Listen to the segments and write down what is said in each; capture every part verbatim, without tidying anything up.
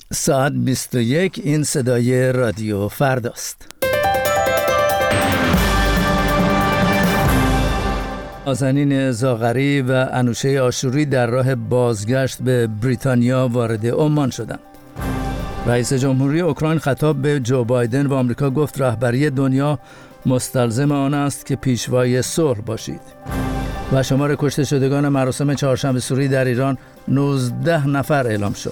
ساعت بیست و یک. این صدای رادیو فرداست. نازنین زاغری و انوشه آشوری در راه بازگشت به بریتانیا وارد عمان شدند. رئیس جمهوری اوکراین خطاب به جو بایدن و آمریکا گفت رهبری دنیا مستلزم آن است که پیشوای صلح باشید. و شمار کشته شدگان مراسم چهارشنبه سوری در ایران نوزده نفر اعلام شد.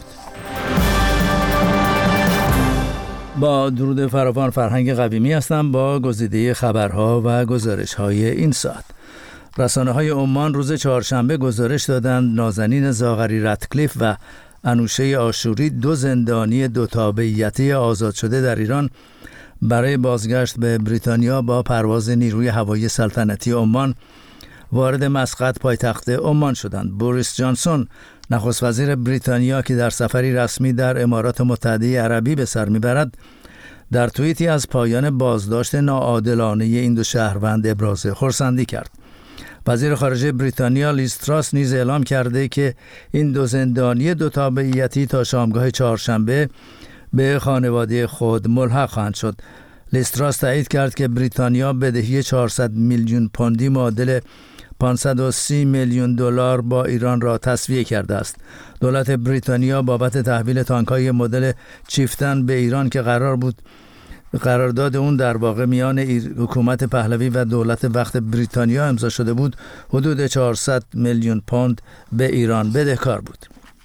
با درود فراوان، فرهنگ قویمی هستم با گزیده خبرها و گزارش‌های این ساعت. رسانه‌های عمان روز چهارشنبه گزارش دادند نازنین زاغری رتکلیف و انوشه آشوری، دو زندانی دو تابعیتی آزاد شده در ایران، برای بازگشت به بریتانیا با پرواز نیروی هوایی سلطنتی عمان وارد مسقط پایتخت عمان شدند. بوریس جانسون، نخست وزیر بریتانیا که در سفری رسمی در امارات متحده عربی به سر میبرد، در توییتی از پایان بازداشت ناعادلانه این دو شهروند ابراز خرسندی کرد. وزیر خارجه بریتانیا لیز تراس نیز اعلام کرده که این دو زندانی دو تابعیتی تا شامگاه چهارشنبه به خانواده خود ملحق خواهند شد. لیز تراس تایید کرد که بریتانیا بدهی چهارصد میلیون پوندی معادل پانصد و سی میلیون دلار با ایران را تسویه کرده است. دولت بریتانیا بابت تحویل تانک‌های مدل چیفتن به ایران که قرار بود قرارداد اون در واقع میان حکومت پهلوی و دولت وقت بریتانیا امضا شده بود، حدود چهارصد میلیون پوند به ایران بدهکار بود.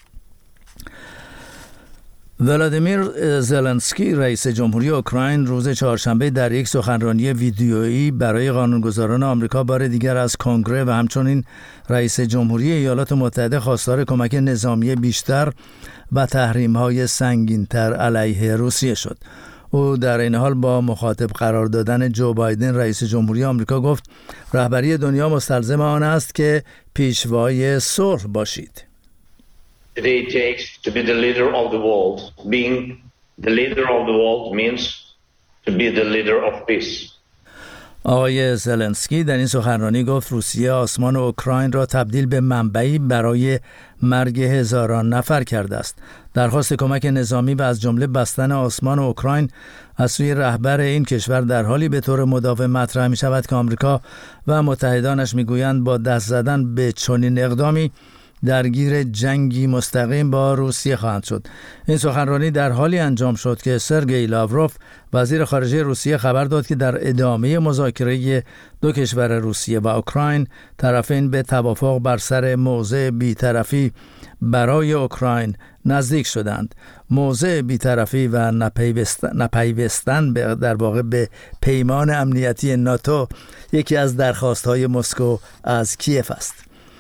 ولادیمیر زلنسکی، رئیس جمهوری اوکراین، روز چهارشنبه در یک سخنرانی ویدیویی برای قانونگذاران آمریکا بار دیگر از کنگره و همچنین رئیس جمهوری ایالات متحده خواستار کمک نظامی بیشتر و تحریم‌های سنگین‌تر علیه روسیه شد. او در این حال با مخاطب قرار دادن جو بایدن رئیس جمهوری آمریکا گفت رهبری دنیا مستلزم آن است که پیشوای صلح باشید. Today it takes to be the leader of the world. Being the leader of the world means to be the leader of peace. آقای زلنسکی در این سخنرانی گفت روسیه آسمان اوکراین را تبدیل به منبعی برای مرگ هزاران نفر کرده است. درخواست کمک نظامی و از جمله بستن آسمان اوکراین از سوی رهبر این کشور در حالی به طور مداوم مطرح می شود که آمریکا و متحدانش می گویند با دست زدن به چنین اقدامی درگیر جنگی مستقیم با روسیه خواهند شد. این سخنرانی در حالی انجام شد که سرگئی لاوروف، وزیر خارجه روسیه، خبر داد که در ادامه مذاکره دو کشور روسیه و اوکراین، طرفین به توافق بر سر موضع بی‌طرفی برای اوکراین نزدیک شدند. موضع بی‌طرفی و نپیوستن در واقع به پیمان امنیتی ناتو یکی از درخواست‌های مسکو از کیف است.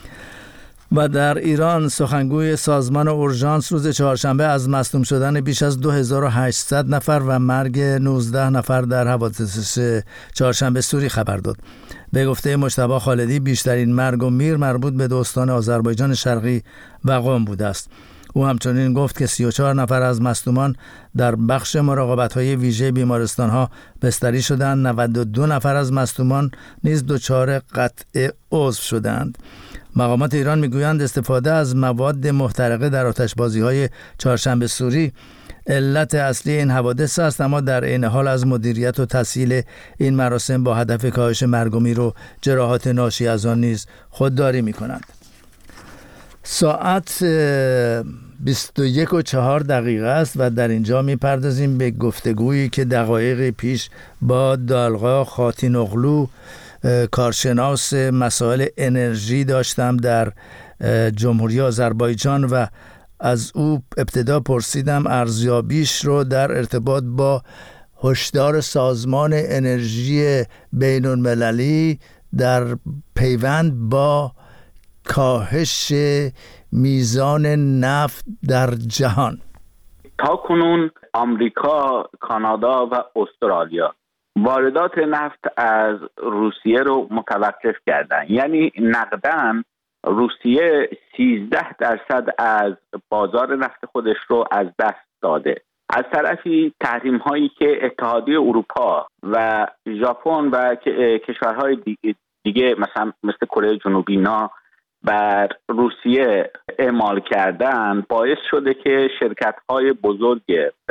و در ایران سخنگوی سازمان اورژانس روز چهارشنبه از مصدوم شدن بیش از دو هزار و هشتصد نفر و مرگ نوزده نفر در حوادث چهارشنبه سوری خبر داد. به گفته مجتبی خالدی بیشترین مرگ و میر مربوط به دو استان آذربایجان شرقی و قم بوده است. او همچنین گفت که سی و چهار نفر از مصدومان در بخش مراقبت‌های ویژه بیمارستان‌ها بستری شدند. نود و دو نفر از مصدومان نیز دچار قطع عضو شدند. مقامات ایران میگویند استفاده از مواد محترقه در آتشبازی‌های چهارشنبه سوری علت اصلی این حوادث است، اما در این حال از مدیریت و تسهیل این مراسم با هدف کاهش مرگ و میر و جراحات ناشی از آن نیز خودداری می‌کنند. ساعت بیست و یک و چهار دقیقه است و در اینجا می‌پردازیم به گفتگویی که دقایق پیش با دالغا خاتینوغلو، کارشناس مسائل انرژی، داشتم در جمهوری آذربایجان و از او ابتدا پرسیدم ارزیابیش رو در ارتباط با هشدار سازمان انرژی بین المللی در پیوند با کاهش میزان نفت در جهان. تا کنون آمریکا، کانادا و استرالیا واردات نفت از روسیه رو متوقف کردن. یعنی نقداً روسیه سیزده درصد از بازار نفت خودش رو از دست داده. از طرفی تحریم هایی که اتحادیه اروپا و ژاپن و کشورهای دیگه, دیگه مثلا مثل کره جنوبی اینا بر روسیه اعمال کردن باعث شده که شرکت‌های بزرگ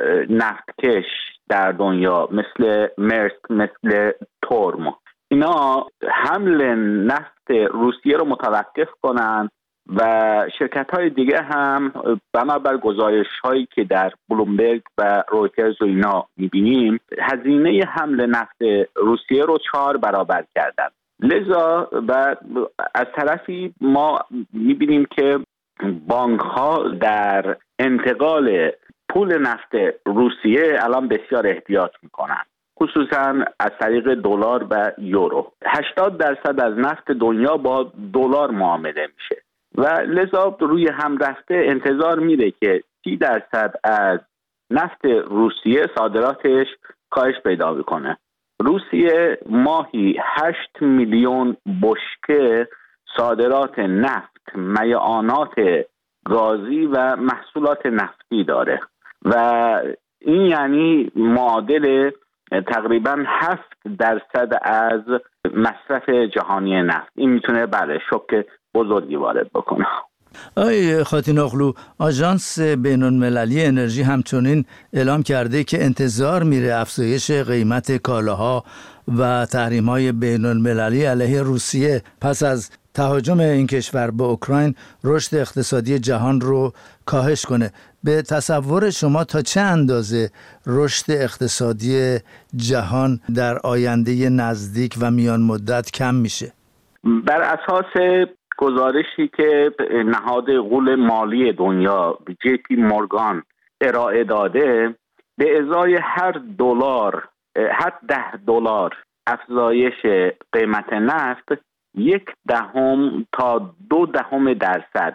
نفتکش در دنیا مثل مرسک، مثل تورم، اینا حمل نفت روسیه رو متوقف کنن و شرکت‌های دیگه هم بنابر گزارش‌هایی که در بلومبرگ و رویترز و اینا می‌بینیم هزینه حمل نفت روسیه رو چهار برابر کردن. لذا و از طرفی ما می‌بینیم که بانک‌ها در انتقال پول نفت روسیه الان بسیار احتیاط می‌کنن، خصوصا از طریق دلار و یورو. هشتاد درصد از نفت دنیا با دلار معامله میشه و لذا روی هم رفته انتظار میره که سی درصد از نفت روسیه صادراتش کاهش پیدا بکنه. روسیه ماهی هشت میلیون بشکه صادرات نفت، میعانات گازی و محصولات نفتی داره و این یعنی معادل تقریبا هفت درصد از مصرف جهانی نفت. این میتونه بله شوک بزرگی وارد بکنه. آقای خاتیناغلو، آژانس بین‌المللی انرژی همچنین اعلام کرده که انتظار میره افزایش قیمت کالاها و تحریم‌های بین‌المللی علیه روسیه پس از تهاجم این کشور به اوکراین رشد اقتصادی جهان رو کاهش کنه. به تصور شما تا چه اندازه رشد اقتصادی جهان در آینده نزدیک و میان مدت کم میشه؟ بر اساس گزارشی که نهاد غول مالی دنیا جی پی مورگان ارائه داده، به ازای هر دلار هر ده دلار افزایش قیمت نفت یک دهم تا دو دهم درصد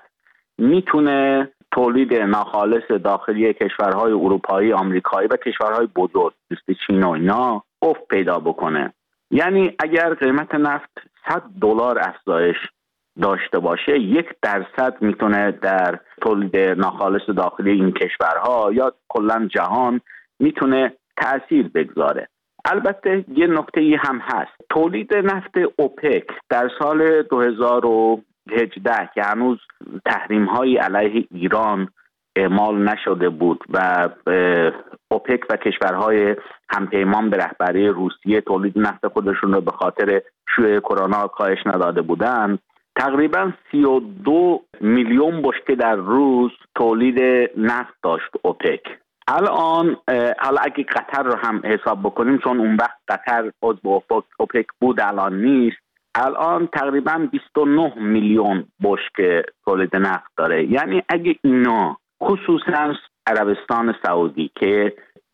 میتونه تولید ناخالص داخلی کشورهای اروپایی، آمریکایی و کشورهای بزرگ مثل چین و اینا افت پیدا بکنه. یعنی اگر قیمت نفت صد دلار افزایش داشته باشه، یک درصد میتونه در تولید ناخالص داخلی این کشورها یا کلا جهان میتونه تأثیر بگذاره. البته یه نکته‌ای هم هست. تولید نفت اوپک در سال دو هزار و هجده که هنوز تحریم‌های علیه ایران اعمال نشده بود و اوپک و کشورهای همپیمان به رهبری روسیه تولید نفت خودشون رو به خاطر شیوع کرونا کاهش نداده بودن، تقریبا سی و دو میلیون بشکه در روز تولید نفت داشت اوپک. الان حالا اگه قطر رو هم حساب بکنیم، چون اون وقت قطر عضو اوپک بود الان نیست، الان تقریبا بیست و نه میلیون بشکه تولید نفت داره. یعنی اگه اینا خصوصا عربستان سعودی که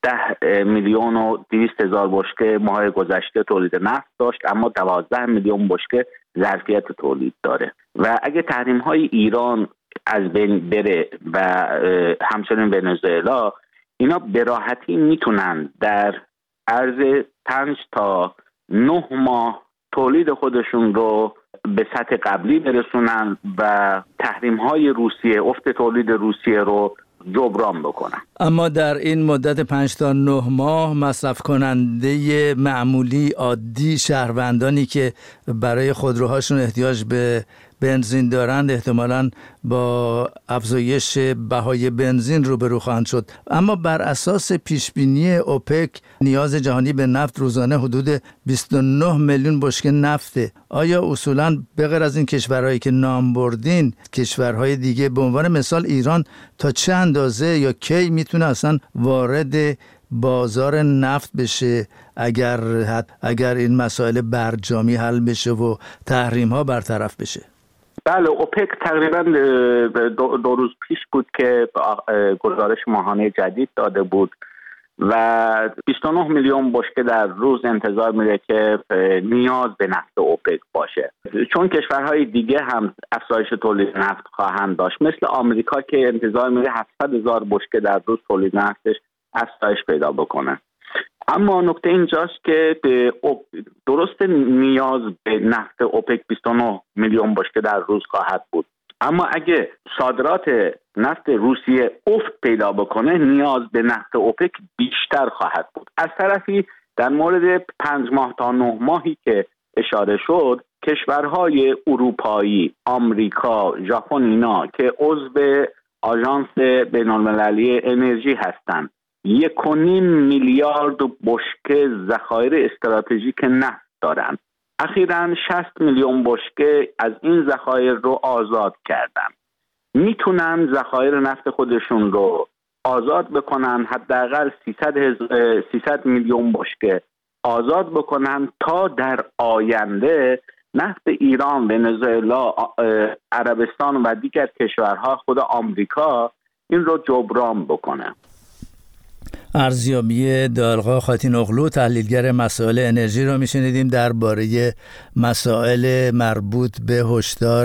ده میلیون و دویست هزار بشکه ماه گذشته تولید نفت داشت اما دوازده میلیون بشکه ظرفیت تولید داره و اگه تحریم های ایران از بین بره و همچنین ونزوئلا، اینا به راحتی میتونن در عرض پنج تا نه ماه تولید خودشون رو به سطح قبلی برسونن و تحریم های روسیه، افت تولید روسیه رو جبران بکنن. اما در این مدت پنج تا نه ماه مصرف کننده معمولی عادی، شهروندانی که برای خودروهاشون احتیاج به بنزین دارند، احتمالاً با افزایش بهای بنزین روبرو خواهند شد. اما بر اساس پیشبینی اوپک نیاز جهانی به نفت روزانه حدود بیست و نه میلیون بشکه نفته. آیا اصولاً به غیر از این کشورهایی که نام بردین، کشورهای دیگه به عنوان مثال ایران تا چه اندازه یا کی میتونه اصلا وارد بازار نفت بشه اگر اگر این مسائل برجامی حل بشه و تحریم ها برطرف بشه؟ بله، اوپک تقریبا دو, دو روز پیش بود که گزارش ماهانه جدید داده بود و بیست و نه میلیون بشکه در روز انتظار میره که نیاز به نفت اوپک باشه، چون کشورهای دیگه هم افزایش تولید نفت خواهند داشت، مثل آمریکا که انتظار میره هفتصد هزار بشکه در روز تولید نفتش افزایش پیدا بکنه. اما نکته اینجاست که درست نیاز به نفت اوپک بیست و نه میلیون بشکه در روز خواهد بود، اما اگه صادرات نفت روسیه افت پیدا بکنه نیاز به نفت اوپک بیشتر خواهد بود. از طرفی در مورد پنج ماه تا نه ماهی که اشاره شد، کشورهای اروپایی، آمریکا، ژاپن اینا که عضو آژانس بین‌المللی انرژی هستند، یک و نیم میلیارد بشکه ذخایر استراتژیک نفت دارند. اخیراً شصت میلیون بشکه از این ذخایر رو آزاد کردن. میتونن ذخایر نفت خودشون رو آزاد بکنن، حداقل سیصد میلیون بشکه آزاد بکنن تا در آینده نفت ایران، ونزوئلا، عربستان و دیگر کشورها، خود آمریکا این رو جبران بکنه. ارزیابی دارغا خاتین اغلو، تحلیلگر مسائل انرژی رو میشنیدیم درباره مسائل مربوط به هشدار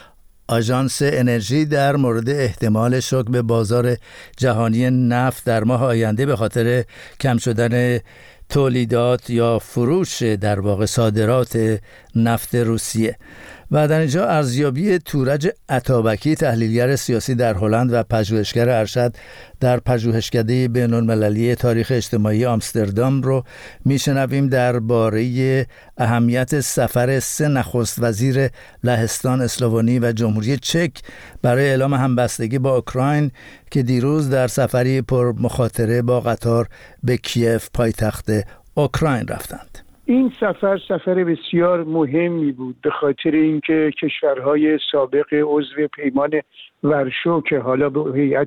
آژانس انرژی در مورد احتمال شوک به بازار جهانی نفت در ماه آینده به خاطر کم شدن تولیدات یا فروش در واقع صادرات نفت روسیه. و در اینجا ارزیابی تورج عطابکی، تحلیلگر سیاسی در هلند و پژوهشگر ارشد در پژوهشکده بین‌المللی تاریخ اجتماعی آمستردام رو میشنویم درباره اهمیت سفر سه نخست وزیر لهستان، اسلوونی و جمهوری چک برای اعلام همبستگی با اوکراین که دیروز در سفری پر مخاطره با قطار به کیف پایتخت اوکراین رفتند. این سفر سفر بسیار مهمی بود به خاطر اینکه کشورهای سابق عضو پیمان ورشو که حالا به هیئت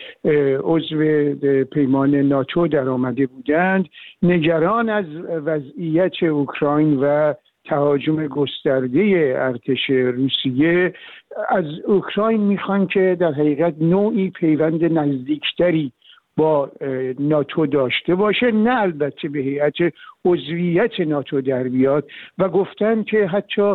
عضو پیمان ناتو در آمده بودند، نگران از وضعیت اوکراین و تهاجم گسترده ارتش روسیه از اوکراین میخوان که در حقیقت نوعی پیوند نزدیکتری با ناتو داشته باشه، نه البته به هیئت عضویت ناتو در بیاد، و گفتن که حتی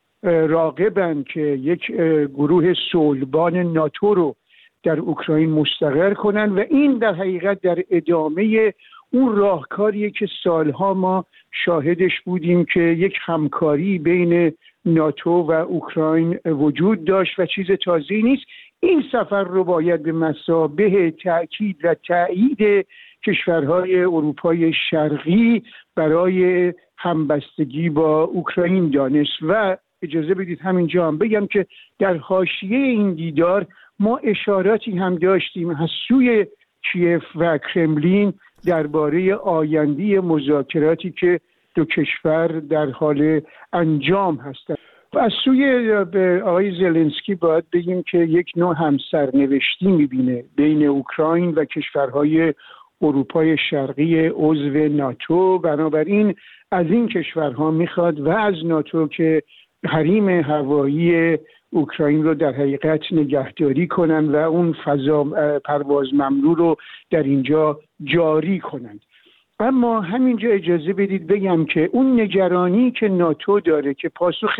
راغبن که یک گروه صلحبان ناتو رو در اوکراین مستقر کنن و این در حقیقت در ادامه اون راهکاریه که سالها ما شاهدش بودیم که یک همکاری بین ناتو و اوکراین وجود داشت و چیز تازه‌ای نیست. این سفر رو باید به مثابه تأکید و تأیید کشورهای اروپای شرقی برای همبستگی با اوکراین دانست. و اجازه بدید همینجا هم بگم که در حاشیه این دیدار ما اشاراتی هم داشتیم از سوی کیف و کرملین درباره آینده مذاکراتی که دو کشور در حال انجام هستند. و از سوی آقای زلنسکی باید بگیم که یک نوع همسرنوشتی میبینه بین اوکراین و کشورهای اروپای شرقی عضو ناتو. بنابراین از این کشورها میخواد و از ناتو که حریم هوایی اوکراین رو در حقیقت نگهداری کنن و اون فضا پرواز ممنوع رو در اینجا جاری کنند. اما همینجا اجازه بدید بگم که اون نگرانی که ناتو داره که پاسخ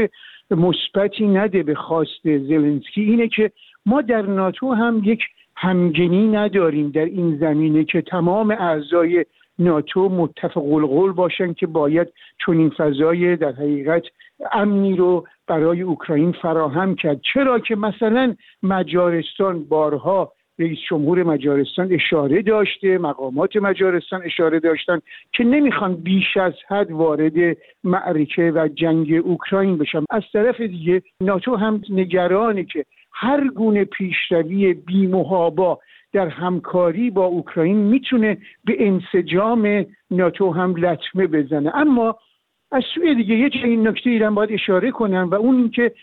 مثبتی نده به خواست زلنسکی اینه که ما در ناتو هم یک همگنی نداریم در این زمینه که تمام اعضای ناتو متفق القول باشن که باید چنین فضای در حقیقت امنی رو برای اوکراین فراهم کرد. چرا که مثلا مجارستان بارها رئیس جمهور مجارستان اشاره داشته، مقامات مجارستان اشاره داشتن که نمیخوان بیش از حد وارد معرکه و جنگ اوکراین بشن. از طرف دیگه ناتو هم نگرانه که هر گونه پیشروی بی‌محابا در همکاری با اوکراین میتونه به انسجام ناتو هم لطمه بزنه. اما از سوی دیگه یه چنین نکته ایران باید اشاره کنم و اون این که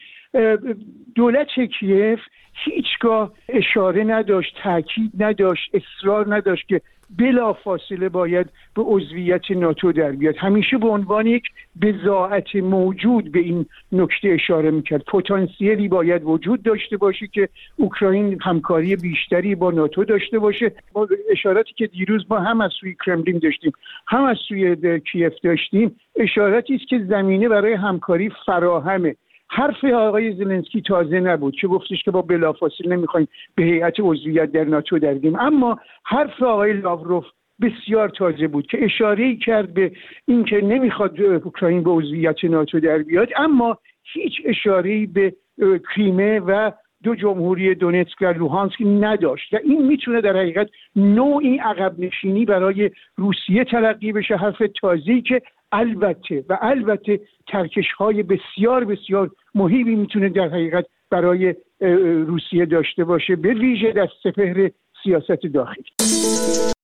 دولت کیف هیچگاه اشاره نداشت، تاکید نداشت، اصرار نداشت که بلا فاصله باید به عضویت ناتو در بیاد. همیشه به عنوان یک بضاعت موجود به این نکته اشاره میکرد. پتانسیلی باید وجود داشته باشه که اوکراین همکاری بیشتری با ناتو داشته باشه. با اشاراتی که دیروز ما هم از سوی کرملین داشتیم هم از سوی کیف داشتیم، اشاراتی است که زمینه برای همکاری فراهمه. حرف آقای زلنسکی تازه نبود که گفتش که با بلافاصله نمیخوایم به هیئت عضویت در ناتو در بیاییم، اما حرف آقای لاوروف بسیار تازه بود که اشاره‌ای کرد به این که نمیخواد اوکراین به عضویت ناتو در بیاد، اما هیچ اشاره‌ای به کریمه و دو جمهوری دونتسک و لوهانسک نداشت و این میتونه در حقیقت نوعی عقب نشینی برای روسیه تلقی بشه، حرف تازه‌ای که البته و البته ترکش‌های بسیار بسیار مهمی میتونه در حقیقت برای روسیه داشته باشه، به ویژه در سپهر سیاست داخلی.